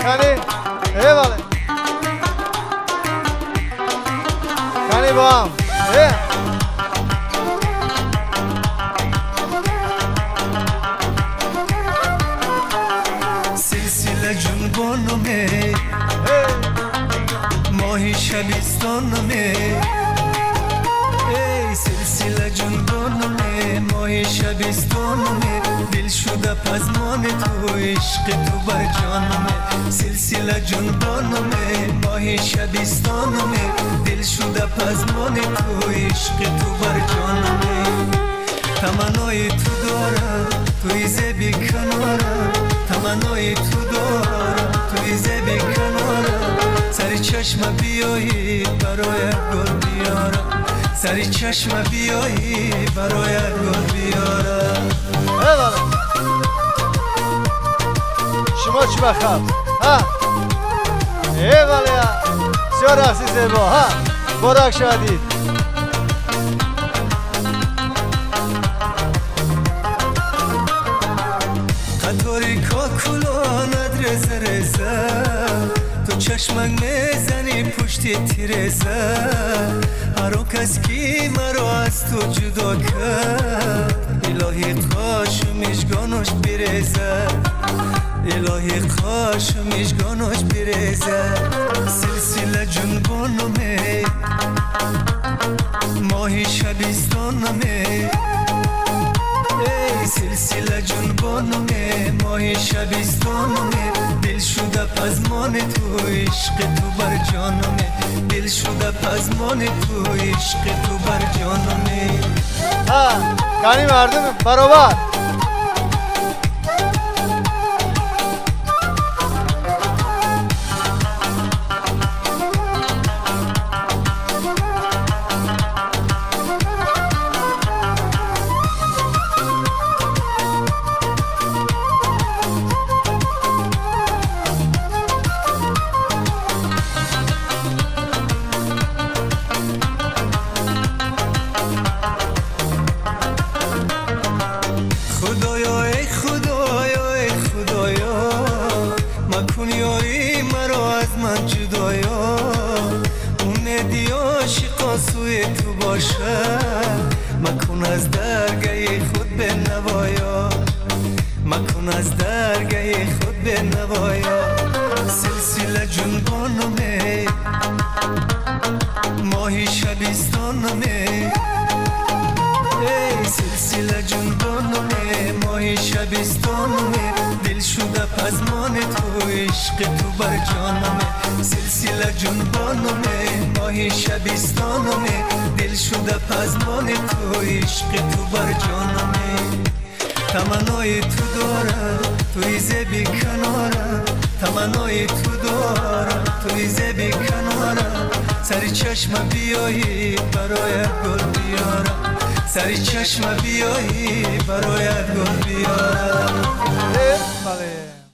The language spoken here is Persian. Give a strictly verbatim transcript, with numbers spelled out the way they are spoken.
خانی ای بله خانی با هم ای سلسله جنبانمه ماهی شبستانمه ای سلسله جنبانمه ماهی شبستانمه دل شده پزمان تو عشق تو بر جانمه سلسله جنبانمه ماهی شبستانمه دل شده پزمان تو عشق تو بر جانمه تمنای تو دارم توی زبی کنارم تمنای تو دارم توی زبی کنارم سری چشم بیایی برای گل بیارم سری چشم بیایی برای گل بیارم شما چی بخواب ها ای بله بسیار رقصی زیبا ها براک شدید قطاری کاکولانت رزه رزه تو چشمک میزنی پشتی تیرزه هر کس کی مرا از تو جدا کرد الهی قاش میشگانوش بیرزه الهی قاش میشگانوش بیرزه سلسله جنبانمه ماهی شبستانمه ای سلسله جنبانمه ماهی شبستانمه دل شده پزمان تو عشق تو بر جانمه دل شده پزمان تو عشق تو بر جانمه ها کانی مردم برابر مکن یاری مرا از من جدایا امیدی عاشقا سوی تو باشه مکن از درگه خود به نوایا مکن از درگه خود به نوایا سلسله جنبانمه ماهی شبستانمه ای سلسله جنبانمه ماهی شبستانمه دل شده پزمان تو عشق تو بر جانمه سلسله جنبانمه ماهی شبستانمه دل شده پزمان تو عشق تو بر جانمه تمنای تو دارم توی زبی کنارم تمنای تو دارم توی زبی کنارم سری چشم بیایی برای گل بیارم سری چشم بیایی برای گل بیارم بله